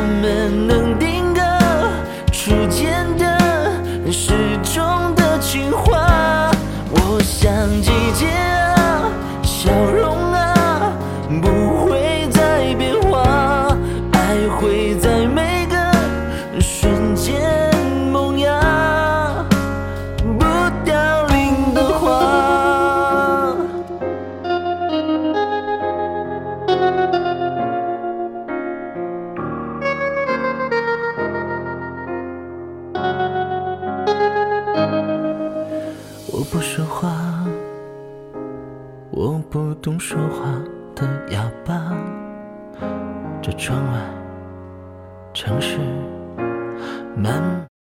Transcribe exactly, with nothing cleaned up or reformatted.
们能定格初见的始终的情话。我像季节啊，笑容啊，不会再变化，爱会在每个瞬间萌芽，不凋零的花。我不说话，我不懂说话的哑巴。这窗外城市漫